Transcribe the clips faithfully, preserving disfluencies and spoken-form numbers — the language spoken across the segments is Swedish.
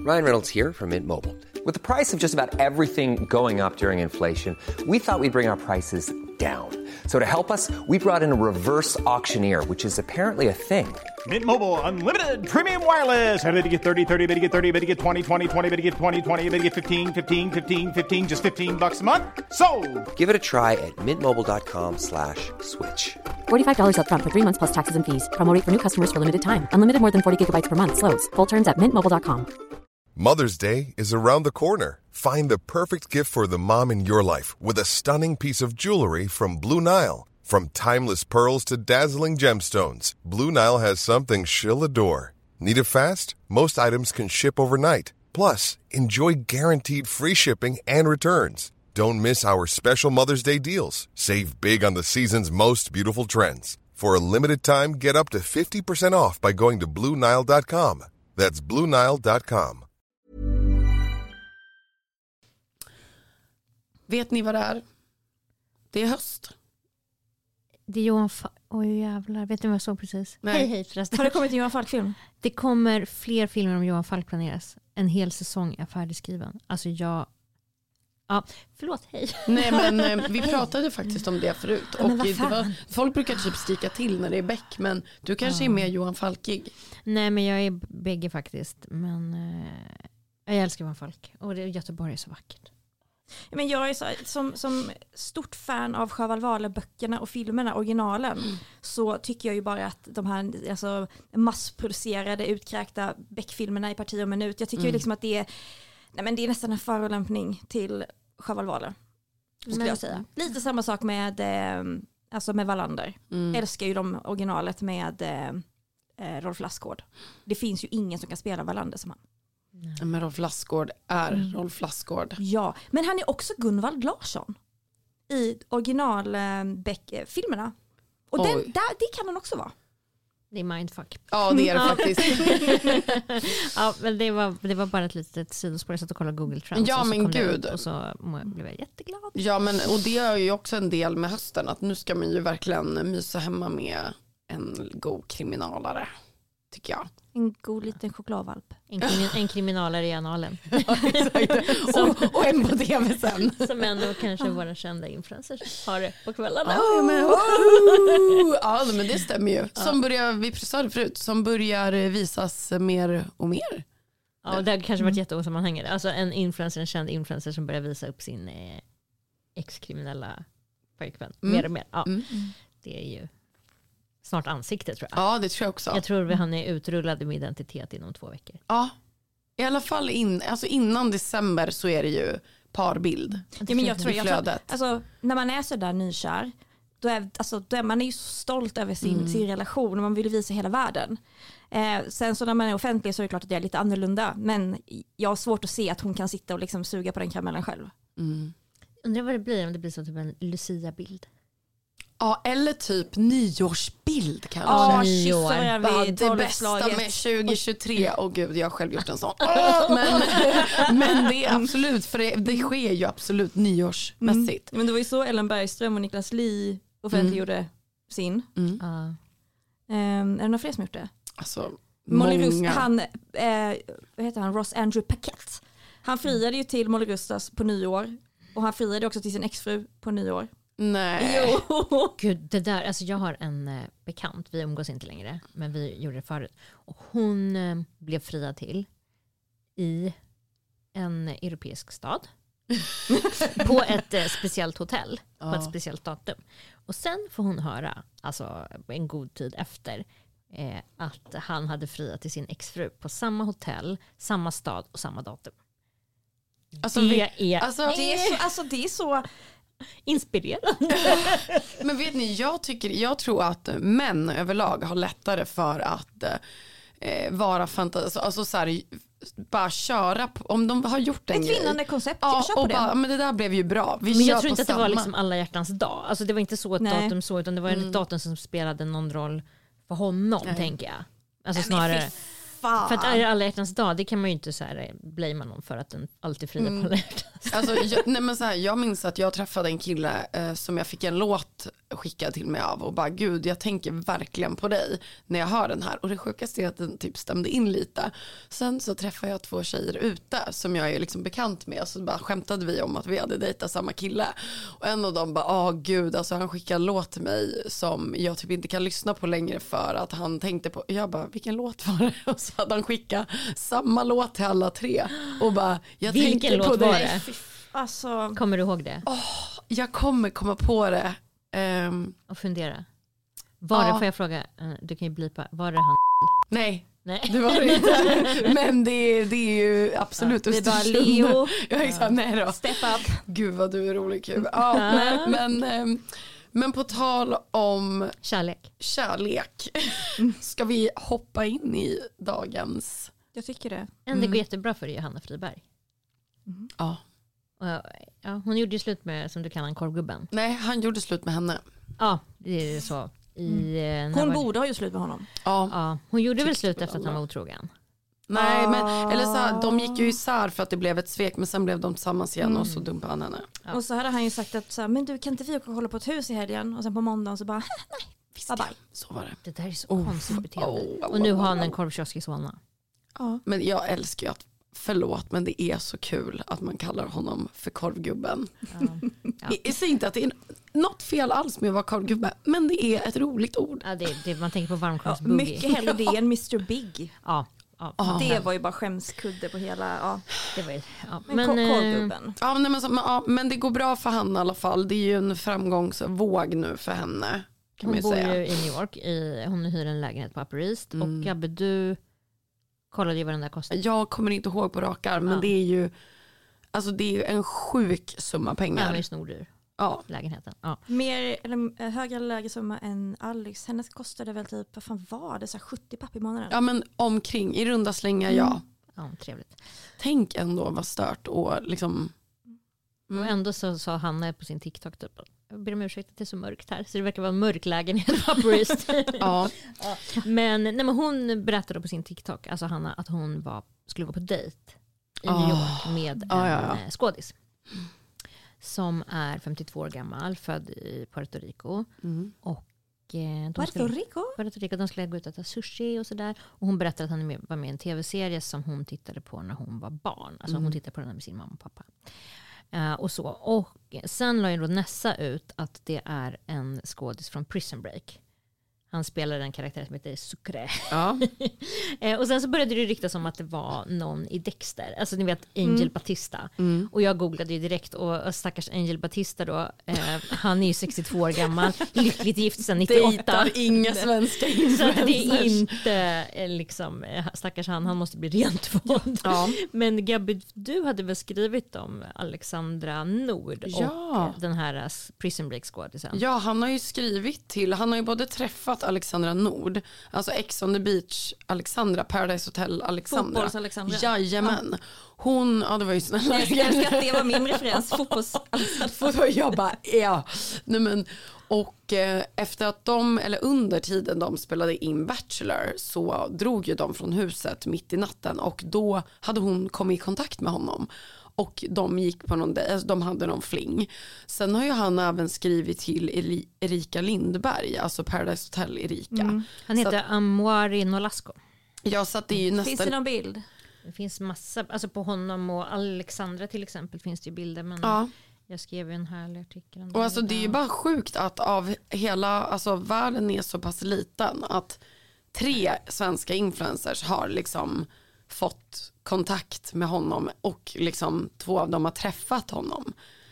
Ryan Reynolds here from Mint Mobile. With the price of just about everything going up during inflation, we thought we'd bring our prices down. So to help us, we brought in a reverse auctioneer, which is apparently a thing. Mint Mobile Unlimited Premium Wireless. How to get thirty, thirty, how to get thirty, how to get twenty, twenty, twenty, how to get twenty, twenty, how to get fifteen, fifteen, fifteen, fifteen, just fifteen bucks a month? Sold! Give it a try at mintmobile.com slash switch. forty-five dollars up front for three months plus taxes and fees. Promo rate for new customers for limited time. Unlimited more than forty gigabytes per month. Slows full terms at mint mobile dot com. Mother's Day is around the corner. Find the perfect gift for the mom in your life with a stunning piece of jewelry from Blue Nile. From timeless pearls to dazzling gemstones, Blue Nile has something she'll adore. Need it fast? Most items can ship overnight. Plus, enjoy guaranteed free shipping and returns. Don't miss our special Mother's Day deals. Save big on the season's most beautiful trends. For a limited time, get up to fifty percent off by going to blue nile dot com. That's blue nile dot com. Vet ni vad det är? Det är höst. Det är Johan Falk. Oj jävlar, vet ni vad jag såg precis? Nej. Hej hej förresten. Har det kommit en Johan Falk-film? Det kommer fler filmer om Johan Falk planeras. En hel säsong är färdigskriven. Alltså jag... Ja, förlåt, hej. Nej men eh, vi pratade faktiskt om det förut. Ja, och men vad det fan? var, folk brukar typ skrika till när det är Beck. Men du kanske Ja. är mer Johan Falkig. Nej men jag är bägge faktiskt. Men eh, jag älskar Johan Falk. Och det, Göteborg är så vackert. Men jag är så, som, som stort fan av Sjöwall Wahlöö-böckerna och filmerna, originalen, mm. så tycker jag ju bara att de här alltså, massproducerade, utkräkta Beck-filmerna i parti och minut, jag tycker mm. ju liksom att det är, nej, men det är nästan en förolämpning till Sjöwall Wahlöö, skulle men, jag säga. Lite samma sak med, eh, alltså med Wallander. Mm. Älskar ju de originalet med eh, Rolf Lassgård. Det finns ju ingen som kan spela Wallander som han. Nej. Men Rolf Lassgård är mm. Rolf Lassgård. Ja, men han är också Gunvald Larsson i original eh, Beck-filmerna. Och den, där, det kan han också vara. Det är mindfuck. Ja, det är det faktiskt. Ja, men det var, det var bara ett litet sidospår. Jag satt och kollade Google Trends. Ja, och så men kom gud. Det, och så blev jag jätteglad. Ja, men och det är ju också en del med hösten. Att nu ska man ju verkligen mysa hemma med en god kriminalare, tycker jag. En god liten chokladvalp. En, krimi- en kriminalare i analen. Ja, som, och, och en på T V sen. Som ändå kanske våra kända influencers har det på kvällarna. Ja, men, oh, ja, men det stämmer ju. Som börjar, vi sa det förut, som börjar visas mer och mer. Ja, det har kanske varit jätteosammanhängande. Alltså en influencer, en känd influencer som börjar visa upp sin eh, ex-kriminella pojkvän. Mm. Mer och mer. Ja, mm. Det är ju snart ansikte, tror jag. Ja, det tror jag också. Jag tror att han är utrullad med identitet inom två veckor. Ja, i alla fall in, alltså innan december så är det ju parbild. Ja, men jag tror, jag tror, alltså, när man är så där nykär, då är, alltså, då är man är ju så stolt över sin, mm. sin relation och man vill visa hela världen. Eh, sen så när man är offentlig så är det klart att det är lite annorlunda. Men jag har svårt att se att hon kan sitta och liksom suga på den karamellen själv. Mm. Undrar vad det blir om det blir så typ en Lucia-bild. Ja, eller typ nyårsbild kanske. Ja, nyår. Bara det bästa med tjugo tjugotre. Åh oh, gud, jag har själv gjort en sån. Oh, men, men det är absolut, för det, det sker ju absolut nyårsmässigt. Mm. Men det var ju så Ellen Bergström och Niklas Li offentliggjorde mm. sin. Mm. Uh. Um, är det några fler som gjort det? Alltså, Molly många. Rust, han, eh, vad heter han? Ross Andrew Paquette. Han friade ju till Molly Rustas på nyår. Och han friade också till sin exfru på nyår. Nej. Jo. Gud, det där, alltså jag har en eh, bekant, vi umgås inte längre, men vi gjorde det förut. Och hon eh, blev friad till i en europeisk stad på ett eh, speciellt hotell på Ja. ett speciellt datum. Och sen får hon höra, alltså en god tid efter, eh, att han hade friat till sin exfru på samma hotell, samma stad och samma datum. Alltså, det, vi, är alltså, det är så, alltså det är så inspirerande. Men vet ni, jag, tycker, jag tror att män överlag har lättare för att eh, vara fantas, alltså så här, bara köra på, om de har gjort en ett grej. vinnande koncept, ja, kör på och det. bara, men det där blev ju bra. Vi men jag kör tror inte att samma. det var liksom alla hjärtans dag. Alltså det var inte så ett Nej. datum så, utan det var mm. ett datum som spelade någon roll för honom. Nej. Tänker jag. Alltså snarare. fan. För att alla hjärtans dag, det kan man ju inte så här blamea någon för att den alltid friar Mm. på alla hjärtans. Alltså, jag, nej men så här, jag minns att jag träffade en kille eh, som jag fick en låt skickad till mig av och bara gud jag tänker verkligen på dig när jag hör den här och det sjukaste är att den typ stämde in lite. Sen så träffade jag två tjejer ute som jag är liksom bekant med så bara skämtade vi om att vi hade dejtat samma kille och en av dem bara åh gud alltså han skickade en låt till mig som jag typ inte kan lyssna på längre för att han tänkte på, jag bara vilken låt var det? Och så hade han skickat samma låt till alla tre och bara jag Vilken tänker låt på var dig. det? Alltså, Kommer du ihåg det? Jag kommer komma på det. Um, Och fundera. Var Ja. det, får jag fråga, eh, du kan ju blipa, var det han? nej, Nej. det var det inte. Men det, det är ju absolut Ja, det är bara Östersund. Leo. Jag exakt, nej då. step up. Gud vad du är rolig kul. Ja, men, men, ehm, men på tal om Kärlek. kärlek ska vi hoppa in i dagens. Jag tycker det. En det går jättebra för Johanna Friberg. Ja. Och, ja, hon gjorde ju slut med, som du kallar en korvgubben. Nej, han gjorde slut med henne. Ja, det är så. I, mm. Hon borde ha ju slut med honom. Ja. Ja, hon gjorde väl Tyckte slut väl efter att han alla. var otrogen. Nej, men eller så här, de gick ju isär för att det blev ett svek men sen blev de tillsammans igen och så dumpade han henne. Ja. Och så hade han ju sagt att så här, men du kan inte vi åka och hålla på ett hus i helgen och sen på måndagen så bara nej, bye bye. Så var det. Det där är så Oh. konstigt beteende. Oh. Och nu har han en korvkiosk i Solna. Ja. Men jag älskar ju att, förlåt men det är så kul att man kallar honom för korvgubben. Ja. Ja. Jag säger inte att det är något fel alls med att vara korvgubbe men det är ett roligt ord. Ja, det, det, man tänker på Ja, varmkorvsboogie. mycket hellre det än mister Big. Ja, ja, Ja. Det var ju bara skämskudde på hela, ja. det var ju, ja. Men, Men, men eh, korvgubben. Ja men, men, så- men, ja, men det går bra för Hanna i alla fall. Det är ju en framgångsvåg nu för henne. Kan man hon ju bor säga. ju i New York. I, hon hyr en lägenhet på Upper East. Mm. Och Gabbe, du kollade ju vad den där kostade. Jag kommer inte ihåg på rak arm men Ja. det är ju alltså det är ju en sjuk summa Ja, pengar. den är snordyr, Ja. lägenheten. Ja. Mer, eller eh, högre eller lägre summa än Alex. Hennes kostade väl typ, vad fan var det? Så här sjuttio papp i månaden. ja men omkring, i runda slängar ja. Ja, trevligt. Tänk ändå vad stört och liksom. Mm. Och ändå så sa Hanna på sin TikTok typ, jag ber om ursäkt att det är så mörkt här. Så det verkar vara en mörk lägenhet på Upper East. Ja. Men, nej, men hon berättade på sin TikTok, alltså Hanna, att hon var, skulle gå på dejt i New Oh. York med en Ja, ja, ja. eh, skådis. Som är femtiotvå år gammal, född i Puerto Rico. Mm. Och eh, de Puerto skulle, Rico? Puerto Rico, de skulle gå ut och äta sushi och sådär. Och hon berättade att han är med, var med i en tv-serie som hon tittade på när hon var barn. Alltså hon tittade på den med sin mamma och pappa. Uh, och så. Och sen la ju då Nessa ut att det är en skådis från Prison Break. Han spelar en karaktär som heter Sucre. Ja. Eh, och sen så började det ryktas om att det var någon i Dexter. Alltså ni vet Angel Mm. Batista. Mm. Och jag googlade ju direkt och stackars Angel Batista då. Eh, han är ju sextiotvå år gammal. Lyckligt gift sedan nittioåtta. Dejtar inga svenska Så att det är influencers. inte eh, liksom, eh, stackars han, han måste bli rent tvådd. Ja. Men Gabby, du hade väl skrivit om Alexandra Nord och Ja. den här eh, Prison Break-skådisen. Ja, han har ju skrivit till, han har ju både träffat Alexandra Nord, alltså Ex on the Beach Alexandra, Paradise Hotel Alexandra. Fotbolls-Alexandra. Jajamän. Hon, ja det var ju snälla. Jag älskar att det var min referens. Fotbolls. Och jag bara, ja. Nej, men, och eh, efter att de, eller under tiden de spelade in Bachelor så drog ju de från huset mitt i natten och då hade hon kommit i kontakt med honom. Och de gick på någon, alltså de hade någon fling. Sen har ju han även skrivit till Eri- Erika Lindberg, alltså Paradise Hotel Erika. Mm. Han heter Så Amoari Nolasco. Ja, så att det är ju Finns det nästan. någon bild? Det finns massa, alltså på honom och Alexandra till exempel finns det ju bilder, men Ja. jag skrev ju en härlig artikel om Och alltså det är ju bara sjukt att av hela, alltså världen är så pass liten att tre svenska influencers har liksom fått kontakt med honom och liksom två av dem har träffat honom.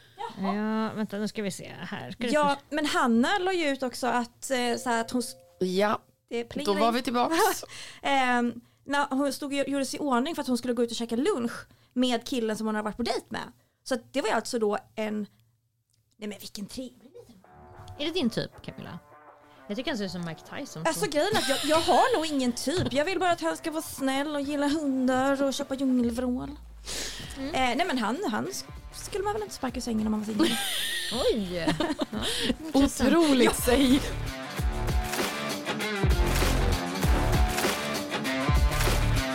Ja, vänta nu ska vi se här. Ska du Ja, men Hanna la ju ut också att, eh, så här, att hon... Ja, Det då var vi tillbaka. Ehm, när hon stod och gjorde sig i ordning för att hon skulle gå ut och käka lunch med killen som hon har varit på dejt med. Så att det var ju alltså då en... Nej men vilken trevlig liten... Är det din typ, Camilla? Jag tycker han ser ut som Mike Tyson. Alltså grejen är att jag, jag har nog ingen typ. Jag vill bara att han ska vara snäll och gilla hundar och köpa djungelvrål. Mm. Eh, nej men han, han skulle man väl inte sparka i sängen om man var singel. Oj! Otroligt safe.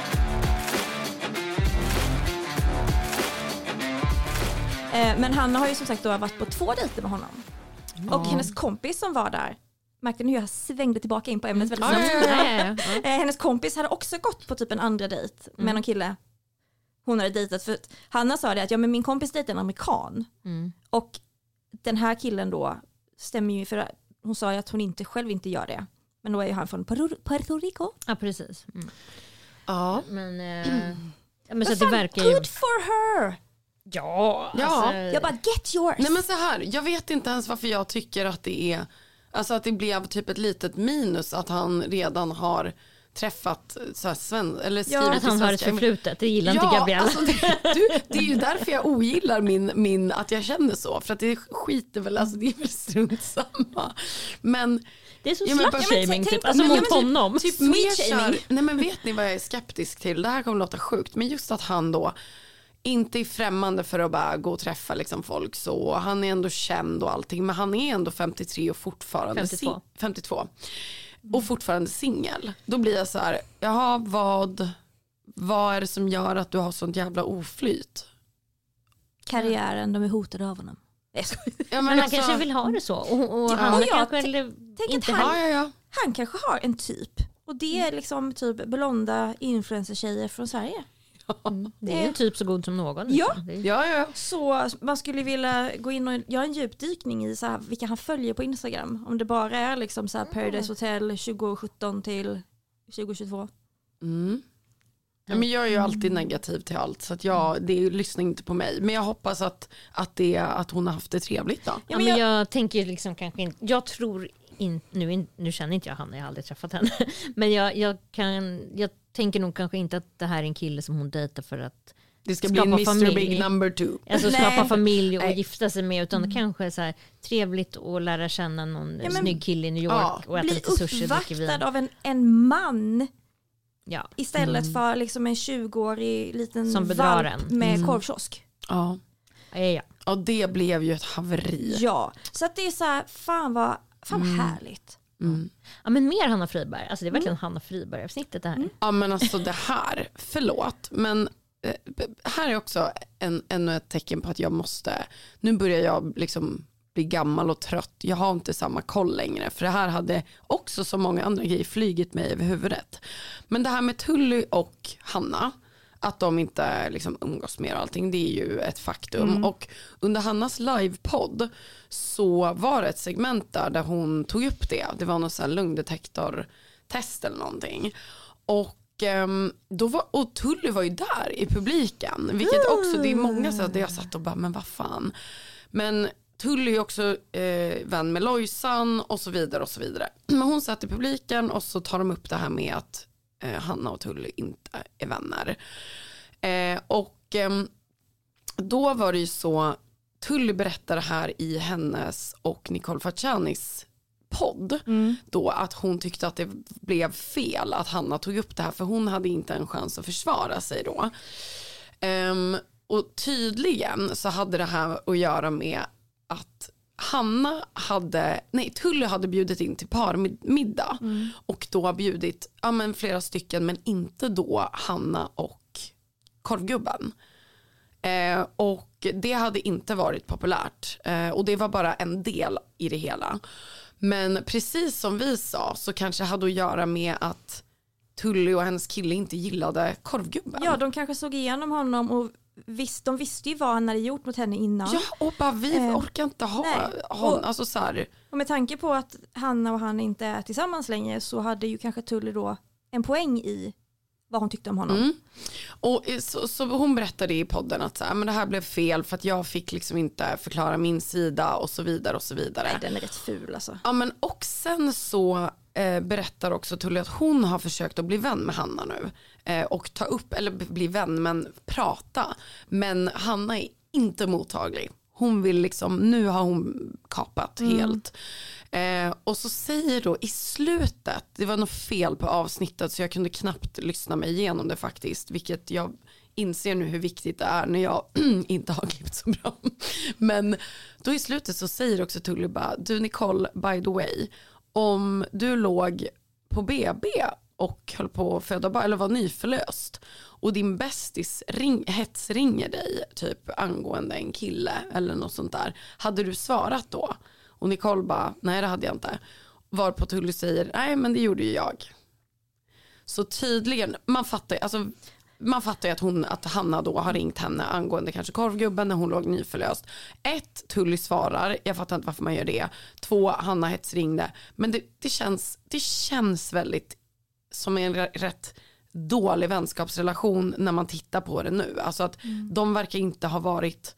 Eh, men Hanna har ju som sagt då varit på två dejter med honom. Mm. Och hennes kompis som var där, märkte ni hur jag svängde tillbaka in på ämnet väldigt Ja, snabbt. ja, ja, ja. Eh, hennes kompis hade också gått på typ en andra dejt med Mm. någon kille hon hade dejtat. För att Hanna sa det att ja, men min kompis dejtar en amerikan. Mm. Och den här killen då stämmer ju, för hon sa ju att hon inte själv inte gör det. Men då är ju han från Puerto Rico. Ja, precis. Mm. Ja. Men, eh, ja, men så Men att det fan, verkar ju... good for her! Ja, Ja. alltså, Jag bara, get yours! Nej men så här, jag vet inte ens varför jag tycker att det är, alltså att det blev typ ett litet minus att han redan har träffat så här sven, eller skrivit att han i har ett svenska. förflutet, det gillar Ja, inte Gabriella. alltså det, du, det är ju därför jag ogillar min, min, att jag känner så. För att det skiter väl, alltså det är väl strunt samma. Men Det är så Ja, men slut bara- shaming tänk- typ, tänk- alltså Nej, mot men typ- honom. Typ Sweet mer så här- shaming. nej men vet ni vad jag är skeptisk till? Det här kommer låta sjukt, men just att han då inte är främmande för att bara gå och träffa liksom folk så. Han är ändå känd och allting, men han är ändå femtiotre och fortfarande femtiotvå. Sing- femtiotvå och fortfarande singel. Då blir jag så här, jaha, vad vad är det som gör att du har sånt jävla oflyt? Karriären, de är hotade av honom. Jag skojar. Ja, Men han alltså- kanske vill ha det så. Och, och Ja, han ja, kanske tänk- eller tänk inte att han- heller. Ja, ja, ja. Han kanske har en typ. Och det är liksom typ blonda influencer-tjejer från Sverige. Det är ju typ så god som någon. Ja. liksom. Det är- Ja, ja. Så man skulle vilja gå in och göra en djupdykning i så här, vilka han följer på Instagram. Om det bara är liksom så här Paradise Hotel tjugo sjutton till tjugo tjugotvå. Mm. Ja, men jag är ju alltid negativ till allt så att jag, det lyssnar inte på mig. Men jag hoppas att, att, det, att hon har haft det trevligt då. Ja, men jag, jag tänker liksom kanske inte, jag tror inte, nu, in- nu känner inte jag Hanna, jag har aldrig träffat henne. Men jag, jag, kan, jag tänker nog kanske inte att det här är en kille som hon dejtar för att Det ska skapa bli mister familj. Big number two. Alltså Nej. skapa familj och Nej. gifta sig med, utan kanske så här, trevligt att lära känna någon Ja, men- snygg kille i New York Ja, och äta Bli lite sushi och dricka vin. uppvaktad av en, en man Ja. istället för liksom en tjugoårig liten Som bedrar valp en. med korvkiosk. Ja. Ja, ja. Ja, det blev ju ett haveri. Ja, så att det är så här, fan vad, fan vad härligt. Mm. Ja, men mer Hanna Friberg, alltså det är verkligen Hanna Friberg-avsnittet det här. Ja, men alltså det här, förlåt, men eh, här är också en, ännu ett tecken på att jag måste, nu börjar jag liksom bli gammal och trött. Jag har inte samma koll längre, för det här hade också som många andra grejer flygit mig över huvudet. Men det här med Tully och Hanna, att de inte liksom umgås mer och allting, det är ju ett faktum. Mm. Och under Hannas livepodd så var det ett segment där, där hon tog upp det. Det var någon sån här lögndetektortest eller någonting. Och, ehm, då var, och Tully var ju där i publiken. Vilket också, det är många så att jag satt och bara, men vad fan. Men Tully är också eh, vän med Lojsan och så vidare och så vidare. Men hon satt i publiken och så tar de upp det här med att eh, Hanna och Tully inte är vänner. Eh, och ehm, då var det ju så, Tully berättade här i hennes och Nicole Faccianis podd då att hon tyckte att det blev fel att Hanna tog upp det här, för hon hade inte en chans att försvara sig då. Ehm, och tydligen så hade det här att göra med att Hanna hade, nej Tully hade bjudit in till parmiddag och då bjudit ja, men flera stycken, men inte då Hanna och korvgubben. Eh, och det hade inte varit populärt eh, och det var bara en del i det hela. Men precis som vi sa så kanske hade att göra med att Tully och hennes kille inte gillade korvgubben. Ja, de kanske såg igenom honom och visst, de visste ju vad han hade gjort mot henne innan. Ja, och bara vi Eh, orkar inte ha, nej. ha Och- alltså så här, Och med tanke på att Hanna och han inte är tillsammans längre så hade ju kanske Tully då en poäng i vad hon tyckte om honom. Mm. Och eh, så, så hon berättade i podden att så här, men det här blev fel för att jag fick liksom inte förklara min sida och så vidare och så vidare. Nej, den är rätt ful alltså. Ja, men och sen så eh, berättar också Tully att hon har försökt att bli vän med Hanna nu eh, och ta upp, eller bli vän men prata, men Hanna är inte mottaglig. Hon vill liksom, nu har hon kapat helt. Eh, och så säger då i slutet, det var något fel på avsnittet så jag kunde knappt lyssna mig igenom det faktiskt, vilket jag inser nu hur viktigt det är när jag inte har klippt så bra. Men då i slutet så säger också Tully bara, du Nicole, by the way, om du låg på B B och höll på att föda barn eller var nyförlöst och din bästis ring, hetsringer dig typ angående en kille eller något sånt där, hade du svarat då? Och Nicole bara, nej det hade jag inte. Varpå Tully säger, nej men det gjorde ju jag. Så tydligen, man fattar, alltså, man fattar ju att, hon, att Hanna då har ringt henne angående kanske korvgubben när hon låg nyförlöst. Ett, Tully svarar, jag fattar inte varför man gör det. Två, Hanna hetsringde. Men det, det, känns, det känns väldigt som en rätt dålig vänskapsrelation när man tittar på det nu. Alltså att mm. de verkar inte ha varit...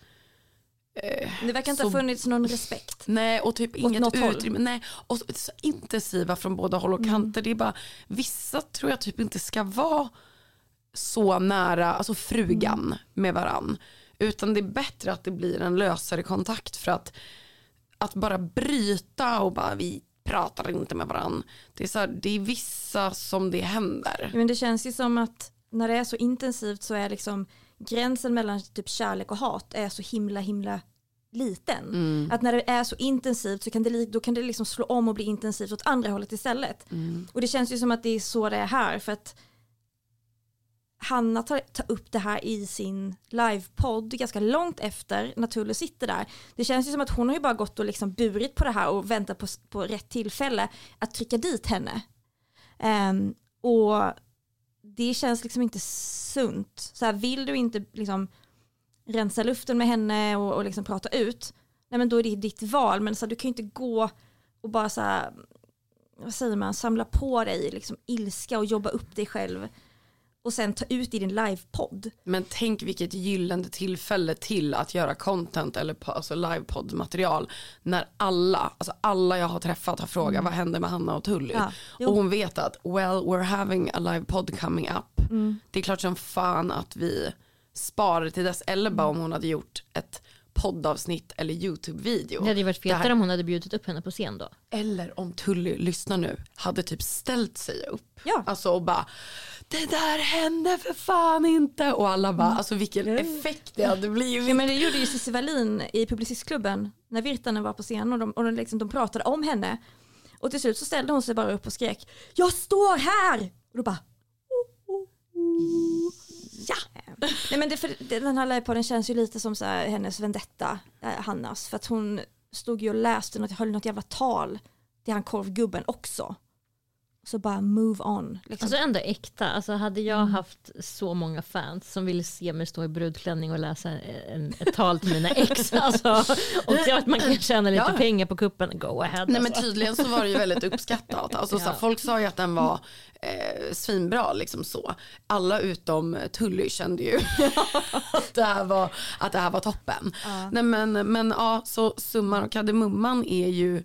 Eh, det verkar inte så, ha funnits någon respekt. Nej, och typ inget utrymme. Nej, och så, så intensiva från båda håll och kanter. Mm. Det är bara, vissa tror jag typ inte ska vara så nära, alltså frugan mm. med varann. Utan det är bättre att det blir en lösare kontakt, för att att bara bryta och bara vi pratar inte med varann. Det är så här, det är vissa som det händer. Men det känns ju som att när det är så intensivt så är liksom gränsen mellan typ kärlek och hat är så himla himla liten. Mm. Att när det är så intensivt så kan det, då kan det liksom slå om och bli intensivt åt andra hållet istället. Mm. Och det känns ju som att det är så det är här, för att Hanna tar, tar upp det här i sin livepodd ganska långt efter när Tully sitter där. Det känns ju som att hon har ju bara gått och liksom burit på det här och väntat på, på rätt tillfälle att trycka dit henne. Um, och det känns liksom inte sunt. Så här, vill du inte liksom rensa luften med henne och, och liksom prata ut, nej men då är det ditt val. Men så här, du kan ju inte gå och bara så här, vad säger man, samla på dig liksom ilska och jobba upp dig själv och sen ta ut i din livepodd. Men tänk vilket gyllene tillfälle till att göra content eller alltså livepodd-material när alla, alltså alla jag har träffat har frågat mm. vad händer med Hanna och Tully. Ja, och hon vet att well, we're having a livepodd coming up. Mm. Det är klart som fan att vi sparar till dess, eller bara om hon hade gjort ett poddavsnitt eller YouTube-video. Det hade ju varit fetare här... om hon hade bjudit upp henne på scen då. Eller om Tully, lyssnar nu, hade typ ställt sig upp. Ja. Alltså och bara, det där hände för fan inte. Och alla bara, mm. alltså vilken mm. effekt det hade blivit. Ja, men det gjorde ju Cissi Wallin i Publicistklubben när Virtanen var på scen och de, och de, liksom, de pratade om henne. Och till slut så ställde hon sig bara upp och skrek, jag står här! Och då bara, oh, oh, oh. Ja. Nej, men det, för, den här livepodden känns ju lite som så här, hennes vendetta, eh, Hannas. För att hon stod ju och läste något, höll något jävla tal till han korvgubben också. Så bara move on. Liksom. Alltså ändå äkta. Alltså hade jag mm. haft så många fans som ville se mig stå i brudklänning och läsa en, ett tal till mina ex. Alltså, och se att man kan tjäna lite ja. pengar på kuppen. Go ahead. Nej, alltså. Men tydligen så var det ju väldigt uppskattat. Alltså, ja. så folk sa ju att den var eh, svinbra. Liksom så. Alla utom Tully kände ju att, det här var, att det här var toppen. Ja. Nej, men, men ja, så summan och kardemumman är ju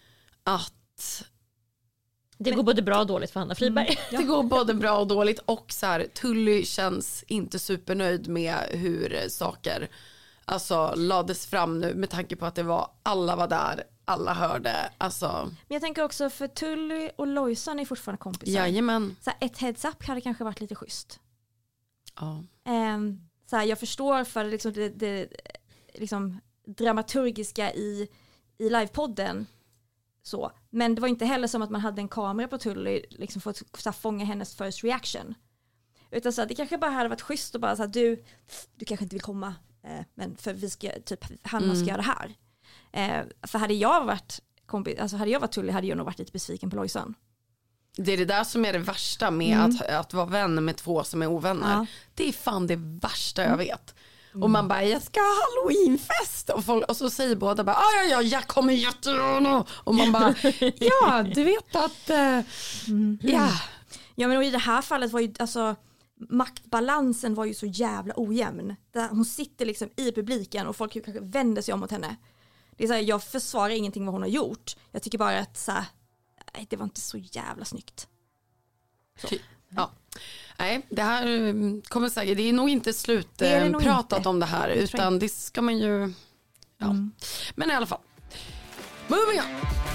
att det går men, både bra och dåligt för Hanna Friberg. Mm, ja. Det går både bra och dåligt. Och så här, Tully känns inte supernöjd med hur saker alltså, lades fram nu. Med tanke på att det var, alla var där, alla hörde. Alltså. Men jag tänker också för Tully och Lojsan är fortfarande kompisar. Jajamän. Så här, ett heads up hade kanske varit lite schysst. Ja. Um, så här, jag förstår för liksom, det, det liksom, dramaturgiska i, i livepodden. Så. Men det var inte heller som att man hade en kamera på Tully liksom för att så här, fånga hennes first reaction. Utan så här, det kanske bara hade varit schysst och bara så här, du, du kanske inte vill komma eh, men för vi ska, typ Hanna ska mm. göra det här. Eh, för hade jag varit kompis, alltså hade jag varit Tully hade jag nog varit lite besviken på Lojsan. Det är det där som är det värsta med mm. att, att vara vän med två som är ovänner. Ja. Det är fan det värsta jag vet. Mm. Och man bara, jag ska ha halloweenfest. Och, folk, och så säger båda bara, ja ja jag kommer jättegärna. Och man bara, ja du vet att uh, mm. ja. Ja men i det här fallet var ju alltså maktbalansen var ju så jävla ojämn. Där hon sitter liksom i publiken och folk kanske vänder sig om mot henne. Det är så här, jag försvarar ingenting vad hon har gjort. Jag tycker bara att så här, det var inte så jävla snyggt. Så. Ja. Nej, det här kommer säkert, det är nog inte slut det är det nog pratat inte. om det här, utan det ska man ju, ja. Mm. Men i alla fall, moving on.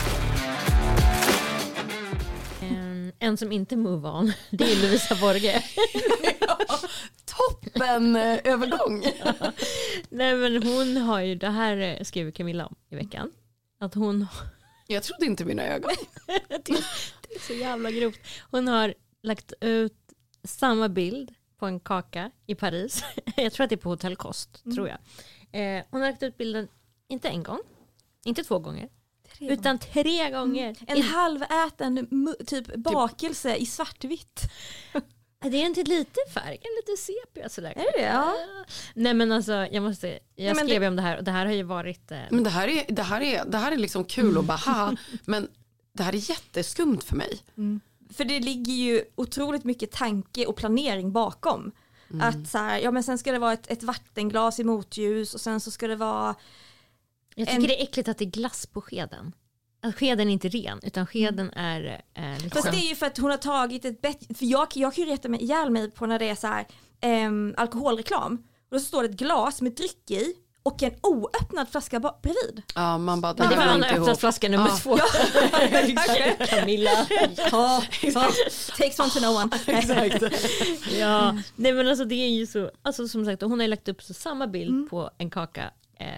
En, en som inte move on, det är Lovisa Borge. Ja, toppen övergång. Nej men hon har ju, det här skriver Camilla om i veckan, att hon jag trodde inte mina ögon. det, det är så jävla grovt. Hon har lagt ut samma bild på en kaka i Paris. Jag tror att det är på Hotel Kost, mm. tror jag. Eh, hon har lagt ut bilden inte en gång, inte två gånger, tre utan gånger. tre gånger. Mm. En I... halväten typ bakelse typ... i svartvitt. Det är inte lite färg, en lite sepia sådär. Är det? Ja. Nej men alltså, jag måste, jag Nej, skrev det... om det här och det här har ju varit... Eh... Men det här är, det här är, det här är liksom kul och bara haha, men det här är jätteskumt för mig. Mm. För det ligger ju otroligt mycket tanke och planering bakom. Mm. Att så här, ja men sen ska det vara ett, ett vattenglas i motljus och sen så ska det vara... Jag tycker en... det är äckligt att det är glass på skeden. Att skeden är inte ren, utan skeden är... Eh, liksom... Fast det är ju för att hon har tagit ett bett... För jag, jag kan ju reta mig ihjäl mig på när det är så här eh, alkoholreklam. Och då står det ett glas med dryck i och en oöppnad flaska ba- bredvid. Ja, man bara... Men det var en öppnad flaska nummer ja. två. Ja. Camilla. Ja, takes one to no one. Exakt. Ja, nej men alltså det är ju så... Alltså som sagt, hon har ju lagt upp så samma bild mm. på en kaka eh,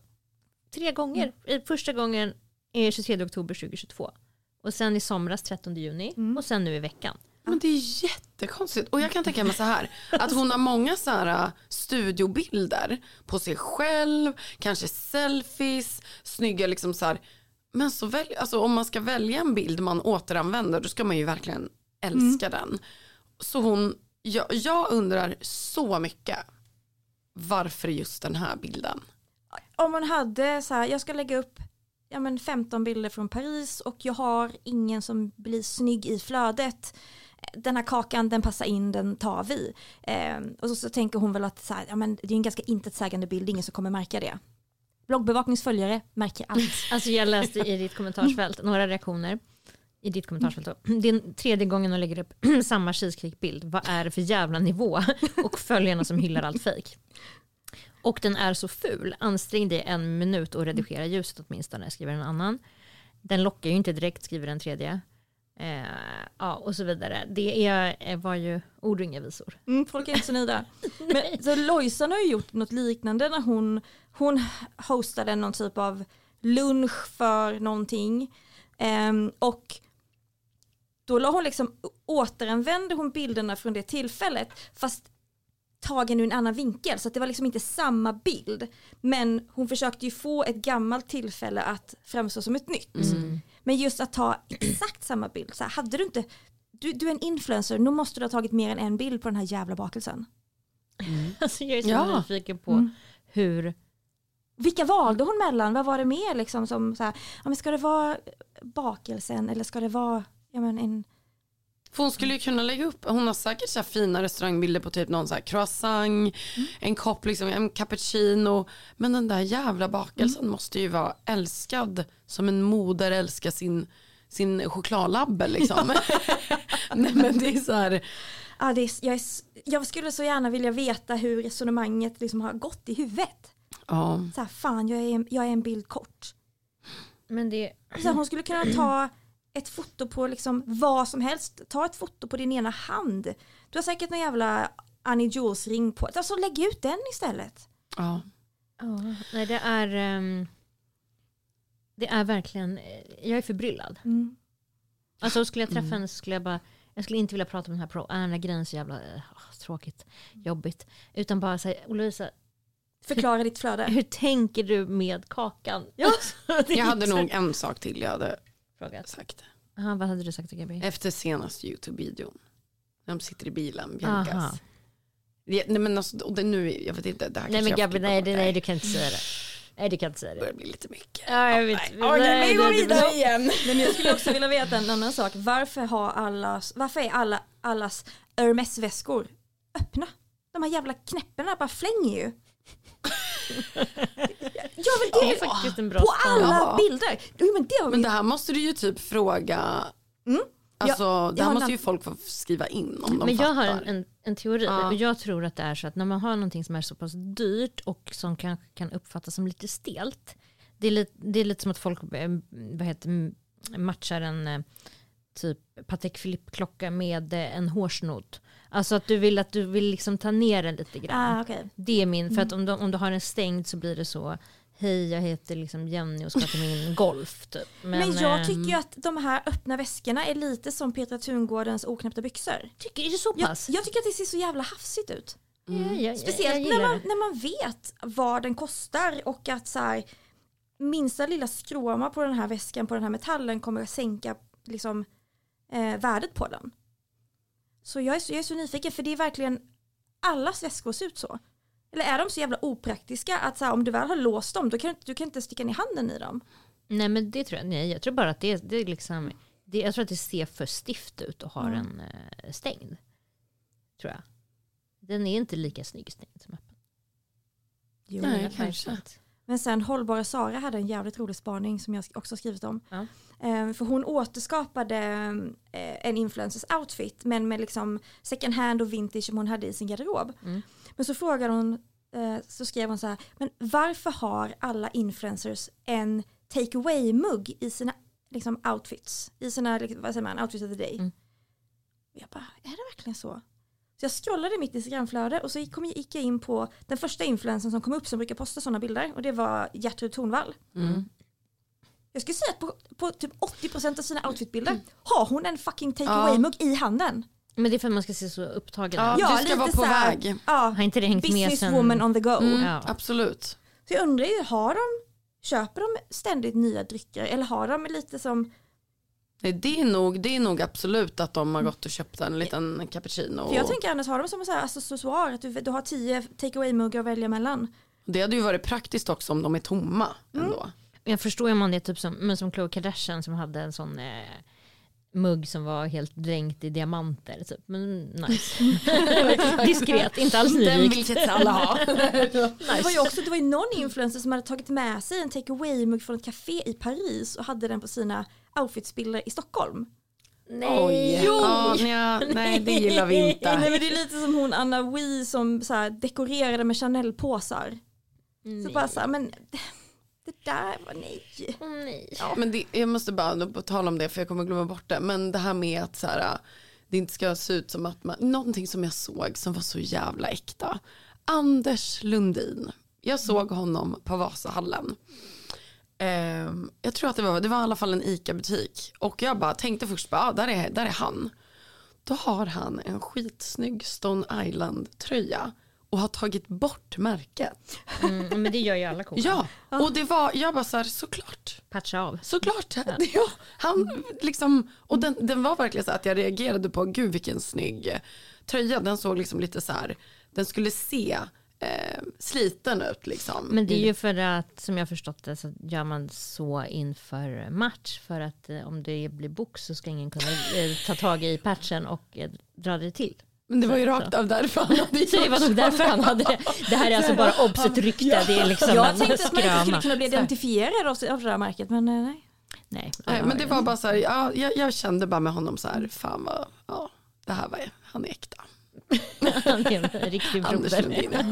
tre gånger. Mm. Första gången är tjugotredje oktober tjugohundratjugotvå. Och sen i somras trettonde juni. Mm. Och sen nu i veckan. Men det är jättekonstigt. Och jag kan tänka mig så här. Att hon har många så här studiobilder på sig själv. Kanske selfies. Snygga liksom så här. Men så välj, alltså om man ska välja en bild man återanvänder. Då ska man ju verkligen älska mm. den. Så hon. Jag, jag undrar så mycket. Varför just den här bilden? Om man hade så här. Jag ska lägga upp. Ja, men femton bilder från Paris och jag har ingen som blir snygg i flödet. Den här kakan, den passar in, den tar vi. Eh, och så, så tänker hon väl att så här, ja, men det är en ganska intetsägande bild, ingen som kommer märka det. Bloggbevakningsföljare märker allt. Alltså jag läste i ditt kommentarsfält några reaktioner i ditt kommentarsfält. Det är tredje gången hon lägger upp samma cheesecake-bild. Vad är det för jävla nivå? Och följarna som hyllar allt fake. Och den är så ful. Ansträng dig en minut och redigera ljuset åtminstone, skriver en annan. Den lockar ju inte direkt, skriver en tredje. Eh, ja, och så vidare. Det är, var ju ord och inga visor. Mm, folk är inte så nöjda. Men så Lojsan har ju gjort något liknande när hon, hon hostade någon typ av lunch för någonting. Eh, och då la hon liksom, återanvände hon bilderna från det tillfället, fast tagen ur en annan vinkel, så att det var liksom inte samma bild, men hon försökte ju få ett gammalt tillfälle att framstå som ett nytt. Mm. Men just att ta exakt samma bild, så här, hade du inte du, du är en influencer, nu måste du ha tagit mer än en bild på den här jävla bakelsen. Mm. Alltså jag är så ja. nyfiken på mm. hur vilka valde hon mellan? Vad var det mer liksom som så här, ja, men ska det vara bakelsen eller ska det vara ja, men en för hon skulle ju kunna lägga upp, hon har säkert så här fina restaurangbilder på typ någon så här croissant, mm. en kopp liksom, en cappuccino, men den där jävla bakelsen mm. måste ju vara älskad som en moder älskar sin, sin chokladlabbe liksom. Nej men det är så här. Ja, det är, jag, är, jag skulle så gärna vilja veta hur resonemanget liksom har gått i huvudet. Ja. Så här, fan jag är, jag är en bild kort. Men det... Så här, hon skulle kunna ta ett foto på liksom vad som helst. Ta ett foto på din ena hand. Du har säkert en jävla Annie Jules ring på. Alltså lägg ut den istället. Ja. Oh, nej, det är um, det är verkligen, jag är förbryllad. Mm. Alltså skulle jag träffa mm. henne så skulle jag bara, jag skulle inte vilja prata om den här pro Anna grejen så jävla oh, tråkigt, jobbigt. Utan bara säga, Lovisa, förklara ditt flöde. Hur tänker du med kakan? Ja. Jag hade nog en sak till jag hade frågat. Sagt. Aha, vad hade du sagt, Gabi? Efter senaste YouTube-videon. När de sitter i bilen, Biancas. Ja, nej men alltså, och det nu, jag vet inte. Det här nej men Gabi, nej, det, nej du kan inte säga det. Nej du kan inte säga det. Det börjar bli lite mycket. Ja, jag vet. Ja, nej, vi går vidare igen. Men jag skulle också vilja veta en annan sak. Varför har allas, varför är alla, allas Hermes-väskor öppna? De här jävla knäpparna bara flänger ju. Jag vill det, det är faktiskt en bra på span. alla ja. bilder. Jo, men, det men det här måste du ju typ fråga. Mm. Alltså ja, det här måste ju folk få skriva in om de men fattar. Jag har en, en, en teori ja. och jag tror att det är så att när man har någonting som är så pass dyrt och som kanske kan uppfattas som lite stelt. Det är lite, det är lite som att folk vad heter, matchar en typ Patek Philippe-klocka med en hårsnodd. Alltså att du vill att du vill liksom ta ner den lite grann. Ah, okay. Det är min, för att om du, om du har en stängd så blir det så hej jag heter liksom Jenny och ska till min golf typ. Men, Men jag eh, tycker ju att de här öppna väskorna är lite som Petra Tungårdens oknäppta byxor. tycker är det så Jag, pass? jag tycker att det ser så jävla hafsigt ut. Mm. Ja, jag, Speciellt jag när, gillar man, det. när man vet vad den kostar och att så här, minsta lilla skråma på den här väskan, på den här metallen kommer att sänka liksom, eh, värdet på den. Så jag är så, jag är så nyfiken, för det är verkligen allas väskor ser ut så. Eller är de så jävla opraktiska att så här, om du väl har låst dem, då kan du, du kan inte sticka ner handen i dem. Nej men det tror jag, nej jag tror bara att det, det är liksom, det, jag tror att det ser för stift ut och har Mm. en eh, stängd. Tror jag. Den är inte lika snygg stängd som öppen. Nej, Den är kanske. perfekt. Men sen Hållbara Sara hade en jävligt rolig spaning som jag också skrivit om. Ja. Eh, för hon återskapade eh, en influencers outfit, men med liksom second hand och vintage som hon hade i sin garderob. Mm. Men så frågade hon, eh, så skrev hon så här, men varför har alla influencers en take away mugg i sina liksom, outfits? I sina, liksom, vad säger man, outfits of the day. Mm. Och jag bara, är det verkligen så? Så jag scrollade mitt Instagramflöde och så gick, kom, gick jag in på den första influencern som kom upp som brukar posta sådana bilder, och det var Gertrud Thornvall. Mm. Jag skulle säga att på, på typ åttio procent av sina outfitbilder har hon en fucking take Ja. away mugg i handen. Men det är för att man ska se så upptagen Ja, ut. du ska vara på så här, väg. Ja, Har inte det hängt med business sen? woman on the go. Mm, Ja. Absolut. Så jag undrar ju, har de, köper de ständigt nya drycker eller har de lite som, Nej, det, är nog, det är nog absolut att de har gått och köpt en liten cappuccino. för jag Och tänker annars har de som en så här accessoar, att du, du har tio take away muggar att välja mellan. det hade ju varit praktiskt också om de är tomma ändå. Jag förstår ju om man är typ som, men som Khloe Kardashian som hade en sån eh, mugg som var helt dränkt i diamanter. Typ. Men nice. Diskret, inte alls Den nyvikt. vilket alla ha. Det var ju också, det var ju någon influencer som hade tagit med sig en take away mugg från ett café i Paris och hade den på sina outfitsbilder i Stockholm. Oj. Ja, nja, nej, det gillar vi Nej, inte. men det är lite som hon Anna Wee som så här dekorerade med Chanel-påsar. Så bara så här, men det där var nej. Åh, nej. Ja, men det, jag måste bara på tala om det för jag kommer glömma bort det. Men det här med att så här, det inte ska se ut som att man, någonting som jag såg som var så jävla äkta. Anders Lundin. Jag såg honom på Vasahallen. Eh, jag tror att det var, det var i alla fall en ICA-butik. Och jag bara tänkte först, bara, ah, där, är, där är han. Då har han en skitsnygg Stone Island-tröja. Och har tagit bort märket. Mm, men det gör ju alla coola. Ja, och det var, jag bara så här, såklart. Patcha av. Såklart. Det, ja, han liksom, och den, den var verkligen så att jag reagerade på, gud vilken snygg tröja. Den såg liksom lite så här, den skulle se eh, sliten ut liksom. Men det är ju för att, som jag förstått det, så gör man så inför match. För att eh, om det blir box så ska ingen kunna eh, ta tag i patchen och eh, dra det till. Men det var ju rakt av därför han hade Så det var nog därför han hade det. Det här är alltså bara obs ett rykte. Det är liksom Jag en tänkte att man inte skulle skrama. kunna bli identifierad av, av det här märket, men eh, nej. Nej, Nej, men det var bara så här, ja, jag, jag kände bara med honom så här, fan vad, ja, det här var, han är äkta. Han är en riktig Anders broder. Lundin.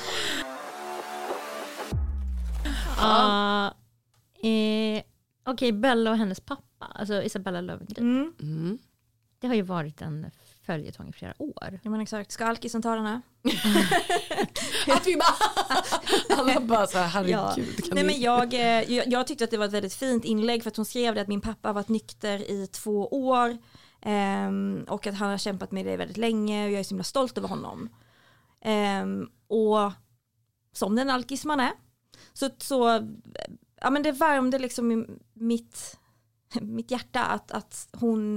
Ja. Eh, Okej, Bella och hennes pappa, alltså Isabella Löwengrip. Mm. Mm. Det har ju varit en följetong i flera år. Ja men exakt, ska alkisen ta den här? Att vi bara, alla bara så här, herregud. Kan Nej, ni- men jag, eh, jag, jag tyckte att det var ett väldigt fint inlägg för att hon skrev det att min pappa har varit nykter i två år ehm, och att han har kämpat med det väldigt länge och jag är så himla stolt över honom. Ehm, och som den alkis man är så, så ja, men det värmde liksom i mitt, mitt hjärta att, att hon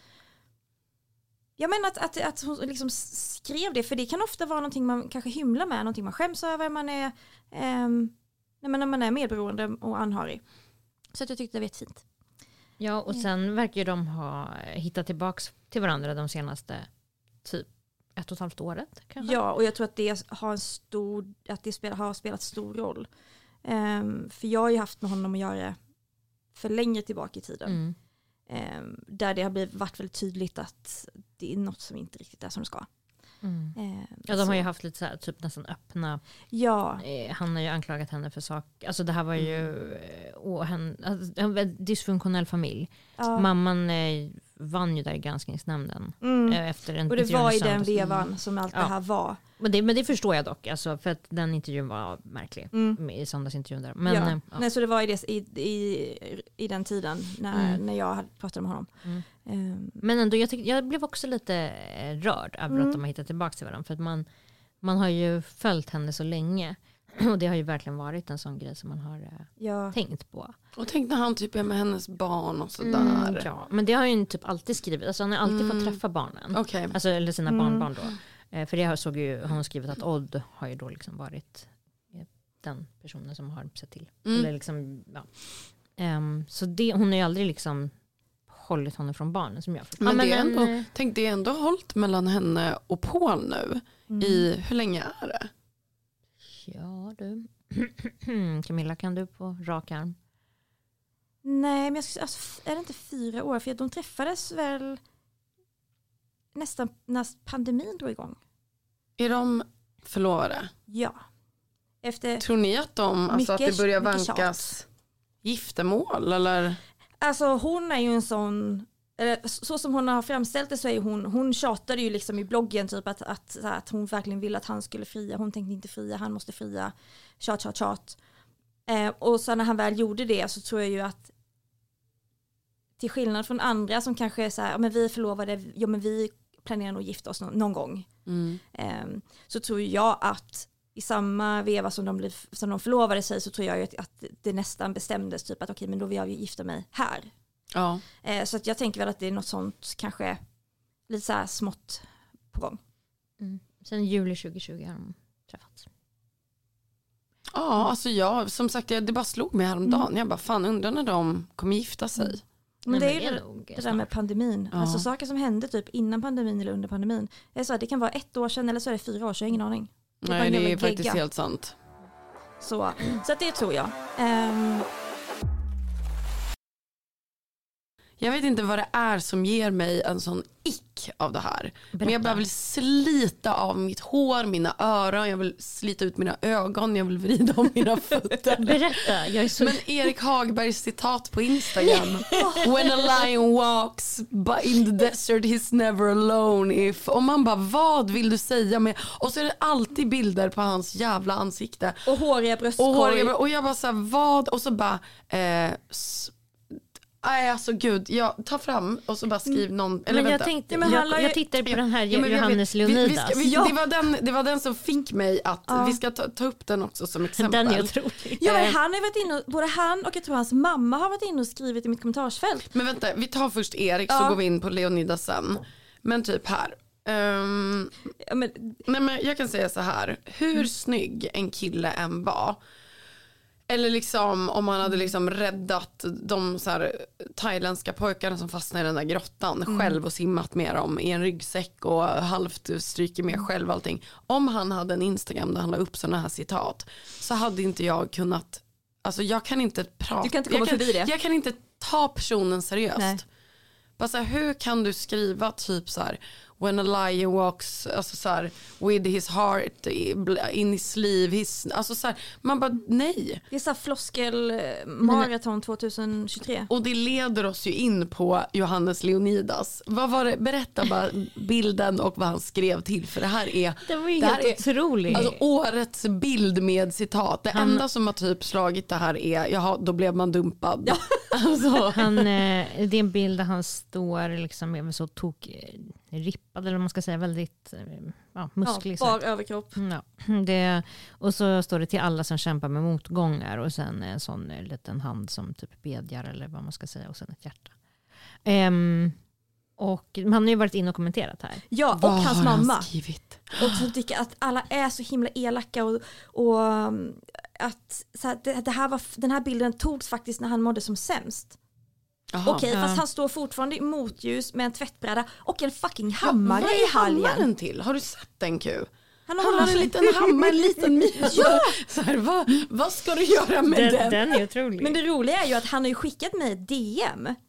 jag menar att, att, att hon liksom skrev det, för det kan ofta vara någonting man kanske hymlar med, någonting man skäms över, man är, eh, när man är medberoende och anhörig. Så att jag tyckte det var fint. Ja, och sen verkar ju de ha hittat tillbaks till varandra de senaste typ ett och ett halvt året. Kanske. Ja, och jag tror att det har en stor, att det spel, har spelat stor roll. Um, för jag har ju haft med honom att göra för längre tillbaka i tiden. Mm. Um, där det har blivit, varit väldigt tydligt att det är något som inte riktigt är som det ska. Mm. Um, Ja, de har så- ju haft lite så här, typ nästan öppna. Ja, Eh, han har ju anklagat henne för sak. Alltså det här var ju eh, och hen, alltså, en väldigt dysfunktionell familj. ja. Mamman eh, vann ju där i granskningsnämnden. Mm. Efter en och det var i den söndags. vevan som allt Ja. det här var. Men det, men det förstår jag dock, alltså, för att den intervjun var märklig. Mm. I söndagsintervjun där. Men, ja. eh, ja. Nej, så det var i, det, i, i, i den tiden när, Mm. när jag hade pratat med honom. Mm. Um, Men ändå, jag, tyck, jag blev också lite eh, rörd över Mm. att de har hittat tillbaka till varandra. För att man, man har ju följt henne så länge. Och det har ju verkligen varit en sån grej som man har eh, ja. tänkt på. Och tänk när han typ är med hennes barn och sådär. Mm, ja, men det har ju typ alltid skrivit. Alltså han har alltid Mm. fått träffa barnen. Okej. Alltså, eller sina Mm. barnbarn då. Eh, för det har, såg ju, har hon skrivit att Odd har ju då liksom varit eh, den personen som har sett till. Mm. Eller liksom, ja. Ehm, så det, hon har ju aldrig liksom hållit honom från barnen som jag förstår. Men, Ja, det är en, ändå, eh, tänk det är ändå hållit mellan henne och Paul nu. Mm. I, hur länge är det? Ja du. Camilla, kan du på rak arm? Nej, men jag skulle, alltså, är det inte fyra år? För de träffades väl nästan när pandemin drog igång. Är de förlovade? Ja. Efter, Tror ni att de, alltså att Mycket- det börjar mycket vankas giftermål eller? alltså hon är ju en sån, eller så som hon har framställt det så är hon, hon tjatade ju liksom i bloggen typ att, att, så här, att hon verkligen ville att han skulle fria. Hon tänkte inte fria, han måste fria. Tjat, tjat, tjat. Eh, och så när han väl gjorde det så tror jag ju att till skillnad från andra som kanske är så här, ja men vi är förlovade, ja men vi planerar nog att gifta oss någon, någon gång. Mm. Eh, så tror jag att i samma veva som de, blev, som de förlovade sig så tror jag ju att, att det nästan bestämdes typ att okej men då vill jag ju gifta mig här. Ja. Eh, så att jag tänker väl att det är något sånt kanske lite så här smått på gång. Mm. Sen juli tjugohundratjugo har de träffats. Ja, alltså jag, som sagt, jag, det bara slog mig häromdagen. Mm. Jag bara, fan undrar när de kommer gifta sig. Men Nej, det är men ju det är det, nog det där snart. med pandemin. Ja. Alltså saker som hände typ innan pandemin eller under pandemin. Det, är så här, det kan vara ett år sedan eller så är det fyra år sedan, jag har ingen aning. Det är bara Nej, en det är jävla faktiskt gegga. helt sant. Så, så att det tror jag. Ehm, Jag vet inte vad det är som ger mig en sån ick av det här. Men jag bara vill slita av mitt hår, mina öron, jag vill slita ut mina ögon, jag vill vrida om mina fötter. Berätta, jag är så... Men Erik Hagbergs citat på Instagram. When a lion walks by in the desert he's never alone if. Och man bara, vad vill du säga med? Och så är det alltid bilder på hans jävla ansikte. och håriga Och, bröstkorg. hår, och jag bara så här, vad? Och så bara eh, s- nej alltså gud, jag tar fram och så bara skriv någon, eller men jag vänta. tänkte, Ja, men han la jag, ju- jag tittar på den här Ja, men jag Johannes vet- vi- vi Leonidas. ska- vi- Ja. det, var den, det var den som fick mig att, Ja. vi ska ta, ta upp den också som exempel. Den är otrolig. Ja, men Eh. han har varit inne och, både han och jag tror hans mamma har varit inne och skrivit i mitt kommentarsfält. Men vänta, vi tar först Erik så Ja. går vi in på Leonidas sen. Men typ här. Ehm, Ja, men, nej men jag kan säga så här. Hur snygg en kille än var. Eller liksom om man hade liksom räddat de så här thailändska pojkarna som fastnade i den där grottan Mm. själv och simmat med dem i en ryggsäck och halvt stryker med själv allting. Om han hade en Instagram där han la upp sådana här citat så hade inte jag kunnat, alltså jag kan inte prata. Du kan inte komma jag kan, förbi det. Jag kan inte ta personen seriöst. Nej. Bara så här, hur kan du skriva typ så här when a lion walks, alltså så här, with his heart in his sleeve, his, alltså så här, man bara nej. det är så här floskel eh, maraton tjugohundratjugotre. Och det leder oss ju in på Johannes Leonidas. Vad var det, berätta bara bilden och vad han skrev till, för det här är, Det var ju det här helt är otroligt. alltså årets bild med citat. Det Han- enda som har typ slagit det här är, jaha då blev man dumpad. Ja. Alltså. Han, eh, det är en bild där han står liksom med så tok eh, rippad, eller vad man ska säga, väldigt eh, ja, musklig. Ja, så. bar överkropp. Ja, det, och så står det till alla som kämpar med motgångar och sen en sån eh, liten hand som typ bedjar eller vad man ska säga och sen ett hjärta. Ehm, och han har ju varit inne och kommenterat här. Ja, och Vad hans har han mamma. skrivit? Och som tycker att alla är så himla elaka och, och um, att så här, det, det här var, den här bilden togs faktiskt när han mådde som sämst. Jaha. Okej, Ja. fast han står fortfarande i motljus med en tvättbräda och en fucking Ja, hammare vad i är hammaren haljen. till? Har du sett den Q? Han Han har en liten hammare, en liten mis. Ja. Så här, vad, vad ska du göra med den? Den, den är otrolig. Men det roliga är ju att han har ju skickat mig ett D M.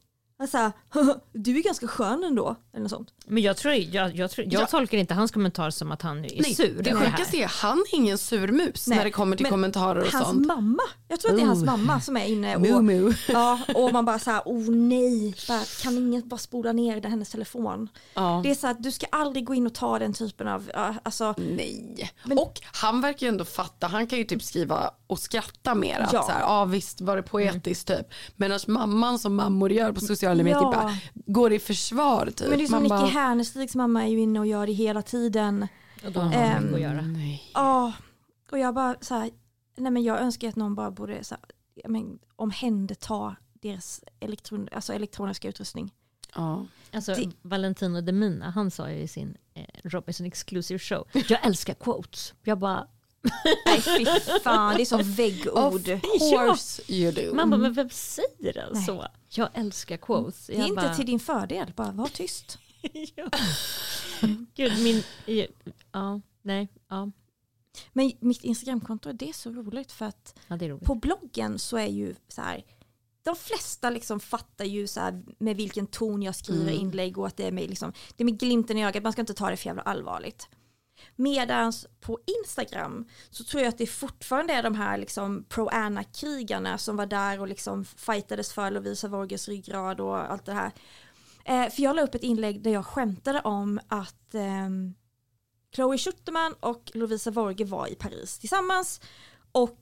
Alltså, du är ganska skön ändå. Eller något sånt. Men jag, tror, jag, jag, tror, jag Ja. tolkar inte hans kommentar som att han är Nej, sur. det sjukaste är han är ingen surmus Nej, när det kommer till men kommentarer och hans sånt. mamma, jag tror att det är hans Oh. mamma som är inne och, Moo, moo. ja, och man bara så här, oh nej, bara, kan ingen bara spola ner den hennes telefon? Ja. Det är så att du ska aldrig gå in och ta den typen av, uh, alltså, Nej. Men- Och han verkar ju ändå fatta, han kan ju typ skriva och skratta mer. Att Ja. så här, ja visst var det poetiskt typ. Medan mamman som mammor gör på sociala medier Ja. typ, bara, går i försvar typ. men det är som Man Nicky bara, Härnestigs mamma är ju inne och gör det hela tiden. Och då har han Ehm, mycket att göra. nej. Ja, och jag bara så här, nej men jag önskar att någon bara borde så här, jag men, omhänderta deras elektron, alltså elektroniska utrustning. Ja. Alltså, Det- Valentino de Mina, han sa ju i sin eh, Robinson Exclusive Show, jag älskar quotes. Jag bara, Nej fy fan, det är som Of väggord. course you do. man bara, men vem säger det Nej. så? Jag älskar quotes. Det är Jag inte bara, till din fördel, bara var tyst. ja. Gud, min, ja, nej, ja. Men mitt Instagramkonto, det är så roligt för att Ja, det är roligt. på bloggen så är ju så här, de flesta liksom fattar ju så här med vilken ton jag skriver Mm. inlägg och att det är med, liksom, det är med glimten i ögat, man ska inte ta det för jävla allvarligt. Medans på Instagram så tror jag att det fortfarande är de här liksom pro-Anna-krigarna som var där och liksom fightades för Lovisa Vorges ryggrad och allt det här. Eh, för jag la upp ett inlägg där jag skämtade om att ehm, Chloe Schutterman och Lovisa Vorge var i Paris tillsammans och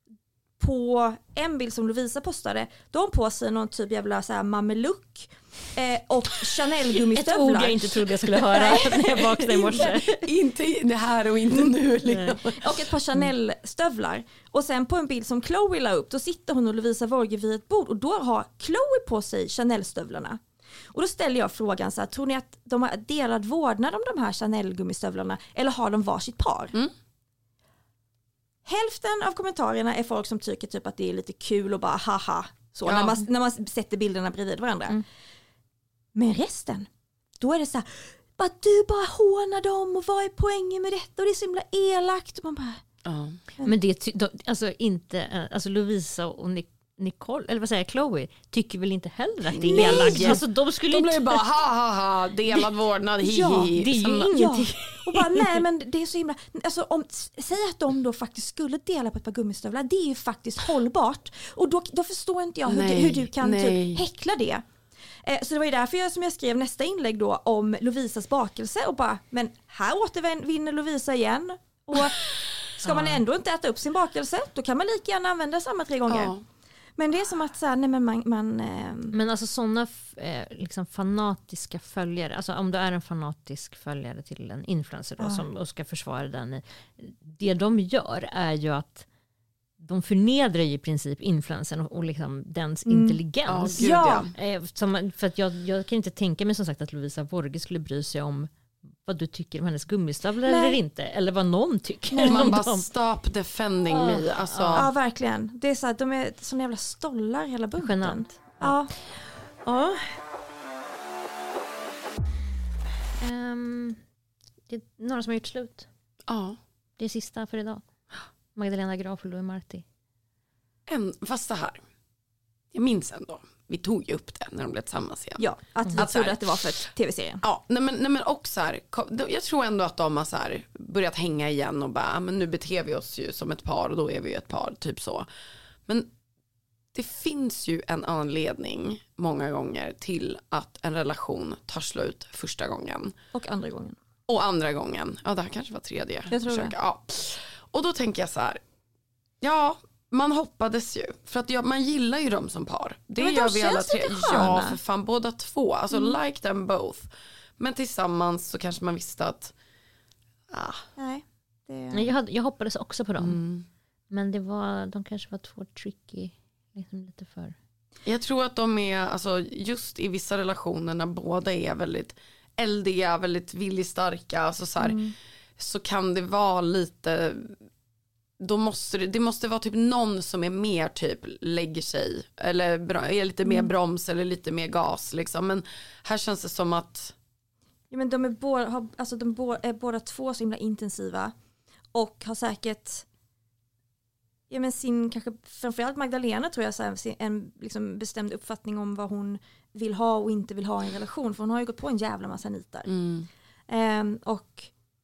på en bild som Lovisa postade, de på sig någon typ jävla så här mameluck eh, och Chanel Ett gummistövlar. ord jag inte trodde jag skulle höra när jag vaknade i morse. Inte det här och inte nu. Liksom. Och ett par Chanel-stövlar. Och sen på en bild som Chloe la upp, då sitter hon och Lovisa Vorge vid ett bord och då har Chloe på sig Chanel-stövlarna. Och då ställer jag frågan så här, tror ni att de har delad vårdnad om de här Chanel-gummistövlarna eller har de varsitt par? Mm. Hälften av kommentarerna är folk som tycker typ att det är lite kul och bara haha så Ja. när, man, när man sätter bilderna bredvid varandra. Mm. Men resten, då är det så här, bara du bara hånar dem och vad är poängen med detta och det är så himla elakt och man bara Ja. Men det ty- de, alltså inte, eh, alltså Lovisa och Nic- Nicole, eller vad säger jag, Chloe, tycker väl inte heller att det är Nej. elakt. Alltså de skulle De inte... blir bara ha ha ha, delad vårdnad, hi Ja, hi. det är ju Som- ingenting. ja. Och bara nej men det är så himla, alltså om, säg att de då faktiskt skulle dela på ett par gummistövlar, det är ju faktiskt hållbart och då, då förstår inte jag hur, Nej, du, hur du kan nej. typ häckla det. Eh, så det var ju därför jag, som jag skrev nästa inlägg då om Lovisas bakelse och bara, men här återvinner Lovisa igen och ska man ändå inte äta upp sin bakelse, då kan man lika gärna använda samma tre gånger. Ja. Men det är som att så här, nej men man, man eh, Men alltså sådana eh, liksom fanatiska följare, alltså om du är en fanatisk följare till en influencer då, Ja. som och ska försvara den, det de gör är ju att de förnedrar ju i princip influencern och, och liksom dens Mm. intelligens. Ja, gud, Ja. ja. Eh, som, för att jag, jag kan inte tänka mig som sagt att Lovisa Vorge skulle bry sig om vad du tycker om hennes gummistövlar Nej. eller inte, eller vad någon tycker Man om bara dem. stop defending me. Alltså, ja verkligen, det är så att de är såna jävla stollar hela bunten. Genant. Ja. Ja. Ehm, det är några som har gjort slut. ja. Det är sista för idag. Magdalena Graf och Louis Marti. En, fast så här. Jag minns ändå. Vi tog ju upp det när de blev tillsammans igen. Ja, att vi Att så trodde här- att det var för tv-serien. Ja, nej men, nej men också så här, kom- då- jag tror ändå att de har så här börjat hänga igen och bara, "Ah, men nu beter vi oss ju som ett par och då är vi ju ett par, typ så. Men det finns ju en anledning många gånger till att en relation tar slut första gången. Och andra gången. Och andra gången, ja det här kanske var tredje. Jag tror försök. det. Ja. Och då tänker jag så här, ja man hoppades ju, för att jag, man gillar ju dem som par. Det Men de gör vi alla känns tre. lite Ja sköna. för fan båda två, alltså Mm. like them both. Men tillsammans så kanske man visste att, ah, Nej. Det... Nej, Jag, hade, jag hoppades också på dem. mm. Men det var, de kanske var två tricky. Liksom lite för... Jag tror att de är, alltså just i vissa relationer när båda är väldigt eldiga, väldigt viljestarka, alltså så här, Mm. så kan det vara lite, då måste det, det måste vara typ någon som är mer typ lägger sig eller bra- är lite mer Mm. broms eller lite mer gas liksom. Men här känns det som att Ja, men de är, båda, har, alltså de bå- är båda två så himla intensiva och har säkert ja, men sin, kanske framförallt Magdalena tror jag, så här, en liksom bestämd uppfattning om vad hon vill ha och inte vill ha i en relation. För hon har ju gått på en jävla massa nitar. Mm. Um, och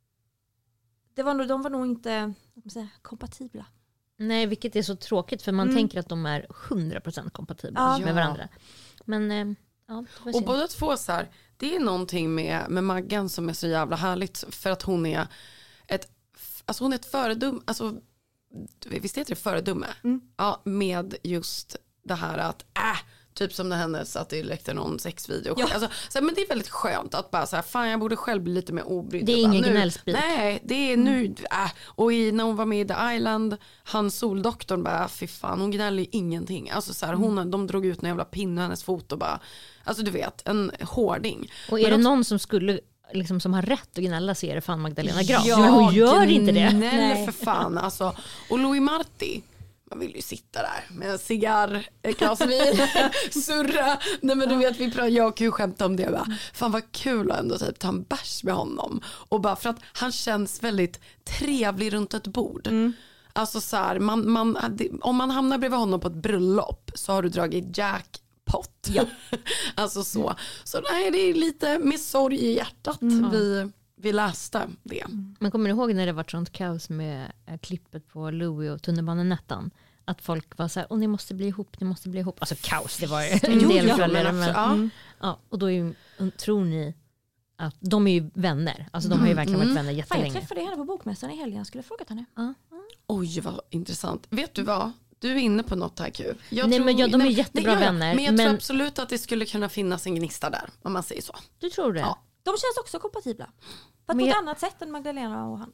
det var nog, de var nog inte vad säga, kompatibla. Nej, vilket är så tråkigt för man Mm. tänker att de är hundra procent kompatibla Ja. med varandra. Men eh, ja, det var Och synd. båda två så här, det är någonting med, med Maggan som är så jävla härligt för att hon är ett, alltså hon är ett föredöme, alltså visst heter det föredöme? Mm. Ja, med just det här att äh, typ som det hennes att det läckte någon sexvideo. Ja. Alltså, så här, men det är väldigt skönt att bara så här, fan jag borde själv bli lite mer obrydd. Det är Och bara, ingen nu- gnällspik. Nej, det är nu, äh. Och i, när hon var med i The Island, han soldoktorn bara, fy fan, hon gnäller ju ingenting. Alltså så här, hon, de drog ut en jävla pinne hennes fot och bara, alltså du vet, en hårding. Och är Men det också- någon som skulle liksom, som har rätt att gnälla så är det fan Magdalena Graf. Ja, Men hon gör inte det. Gnäll för fan. Alltså, och Louis Marti, man vill ju sitta där med en cigarr, ett glas vin, surra. Nej men du vet, vi pratar, jag kan ju skämta om det. Bara, fan vad kul att ändå typ ta en bärs med honom. Och bara för att han känns väldigt trevlig runt ett bord. Mm. Alltså så här, man, man, om man hamnar bredvid honom på ett bröllop så har du dragit jackpot. Ja. Alltså så. Så nej, det är lite med sorg i hjärtat mm. vi... Vi läste det. Men kommer du ihåg när det var sånt kaos med äh, klippet på Louis och tunnelbanenettan? Att folk var så här, åh ni måste bli ihop, ni måste bli ihop. Alltså kaos, det var ju en Jo, del ja, följare. men Men, absolut, ja. mm, ja, och då är ju, tror ni att de är ju vänner. Alltså de har ju verkligen varit vänner Fan, jag jättelänge. träffade henne på bokmässan i helgen. Jag skulle frågat henne. Ja. Oj, vad intressant. Vet du vad? Du är inne på något här kul. Jag Nej, tror, men ja, de är nej, jättebra nej, ja, vänner, Men jag men- tror absolut att det skulle kunna finnas en gnista där, om man säger så. Du tror det? Ja. De känns också kompatibla. Fast Men på ett jag- annat sätt än Magdalena och han.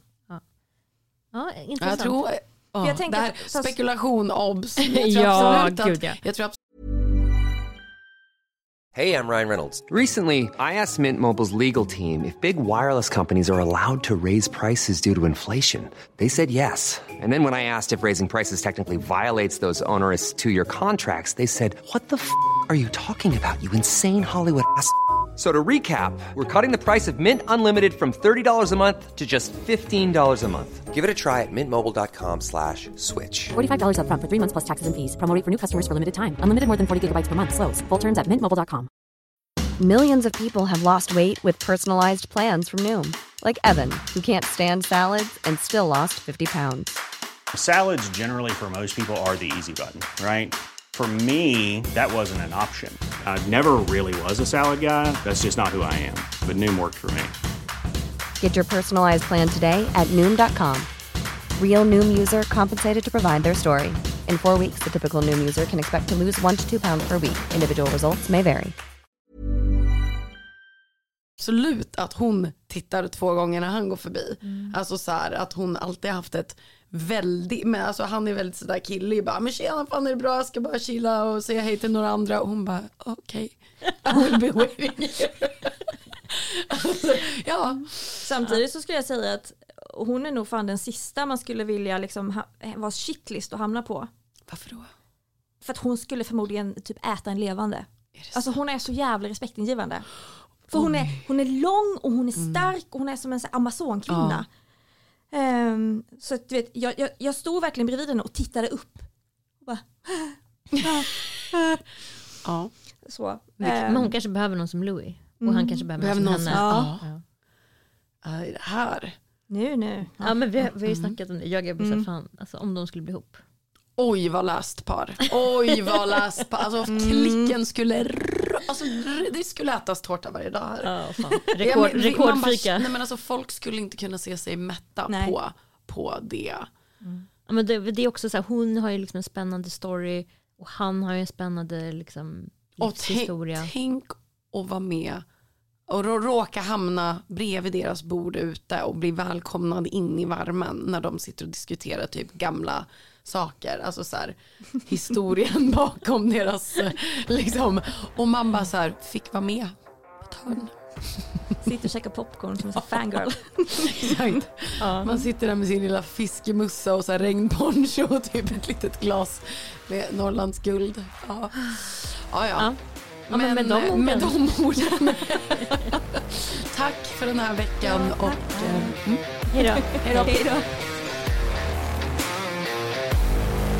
Ja, Jag intressant. tror, ja, jag tänker det här, att- spekulation, obs. Jag tror Ja, absolut att, gud, ja. jag tror Hey, I'm Ryan Reynolds. Recently, I asked Mint Mobile's legal team if big wireless companies are allowed to raise prices due to inflation. They said yes. And then when I asked if raising prices technically violates those onerous two-year contracts, they said, what the f*** are you talking about, you insane Hollywood ass? So to recap, we're cutting the price of Mint Unlimited from thirty dollars a month to just fifteen dollars a month. Give it a try at mintmobile.com slash switch. forty-five dollars up front for three months plus taxes and fees. Promo rate for new customers for limited time. Unlimited more than forty gigabytes per month. Slows full terms at mint mobile dot com. Millions of people have lost weight with personalized plans from Noom. Like Evan, who can't stand salads and still lost fifty pounds. Salads generally for most people are the easy button, right? For me, that wasn't an option. I never really was a salad guy. That's just not who I am. But Noom worked for me. Get your personalized plan today at Noom dot com. Real Noom user compensated to provide their story. In four weeks, the typical Noom user can expect to lose one to two pounds per week. Individual results may vary. absolut att hon tittar två gånger när han går förbi. Mm. Alltså så här, att hon alltid haft ett väldigt, men alltså han är väldigt sådär killig, bara, men tjena, fan är det bra, jag ska bara chilla och säga hej till några andra, och hon bara, okej, okay. I will be waiting here. Alltså, ja. Samtidigt så skulle jag säga att hon är nog fan den sista man skulle vilja liksom ha, vara shitlist och hamna på. Varför då? För att hon skulle förmodligen typ äta en levande. Alltså hon är så jävla respektingivande. För hon är, hon är lång och hon är stark och hon är som en så här amazonkvinna. Ja. Um, så att, du vet, jag, jag, jag stod verkligen bredvid henne och tittade upp. Och bara, ja. Så. Men hon kanske behöver någon som Louis. Och mm. han kanske behöver, behöver någon som henne. Ja. Ja. Ja. Äh, det här. Nu, nu. Ja, ja men vi, vi har ju snackat om det. Jag är mm. fan, alltså, om de skulle bli ihop. Oj vad läst par. Oj vad läst par. Alltså mm. klicken skulle alltså, det skulle ätas tårta varje dag här. Ja, fan. Rekord, ja, rekordfika. Nej men alltså folk skulle inte kunna se sig mätta på, på det. Mm. Ja, men det. Det är också så här, hon har ju liksom en spännande story och han har ju en spännande liksom livshistoria. Och tänk, tänk att vara med och råka hamna bredvid deras bord ute och bli välkomnad in i värmen när de sitter och diskuterar typ gamla saker, alltså så här, historien bakom deras liksom, och man bara så här fick vara med på törn. Sitter och käkar popcorn som en fangirl. Exakt. Ja. Man sitter där med sin lilla fiskemussa och så här regnponcho och typ ett litet glas med Norrlands guld. Ja, ja. ja. ja. Ja, men, men med de orden. Med de orden. Tack för den här veckan. Ja, och, mm. Hej då. Hej då.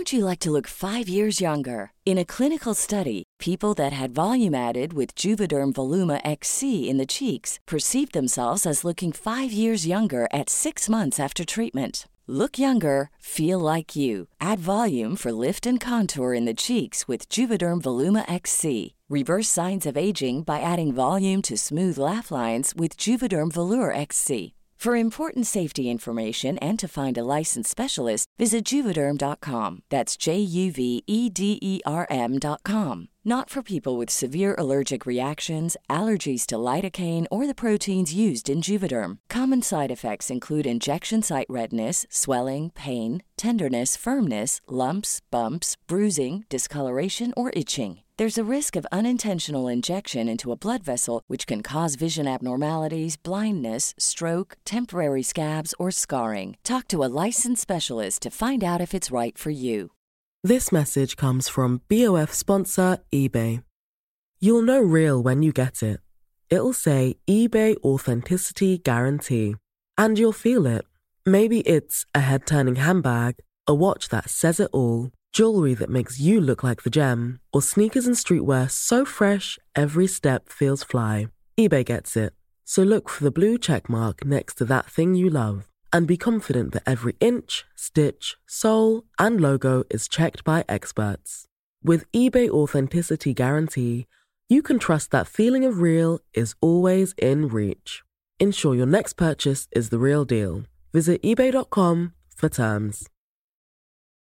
would you like to look five years younger? In a clinical study, people that had volume added with Juvederm Voluma X C in the cheeks perceived themselves as looking five years younger at six months after treatment. Look younger, feel like you. Add volume for lift and contour in the cheeks with Juvederm Voluma X C. Reverse signs of aging by adding volume to smooth laugh lines with Juvederm Volure X C. For important safety information and to find a licensed specialist, visit Juvederm dot com. That's J U V E D E R M dot com. Not for people with severe allergic reactions, allergies to lidocaine, or the proteins used in Juvederm. Common side effects include injection site redness, swelling, pain, tenderness, firmness, lumps, bumps, bruising, discoloration, or itching. There's a risk of unintentional injection into a blood vessel, which can cause vision abnormalities, blindness, stroke, temporary scabs, or scarring. Talk to a licensed specialist to find out if it's right for you. This message comes from B O F sponsor eBay. You'll know real when you get it. It'll say eBay Authenticity Guarantee. And you'll feel it. Maybe it's a head-turning handbag, a watch that says it all, jewelry that makes you look like the gem, or sneakers and streetwear so fresh every step feels fly. eBay gets it. So look for the blue check mark next to that thing you love and be confident that every inch, stitch, sole, and logo is checked by experts. With eBay Authenticity Guarantee, you can trust that feeling of real is always in reach. Ensure your next purchase is the real deal. Visit ebay dot com for terms.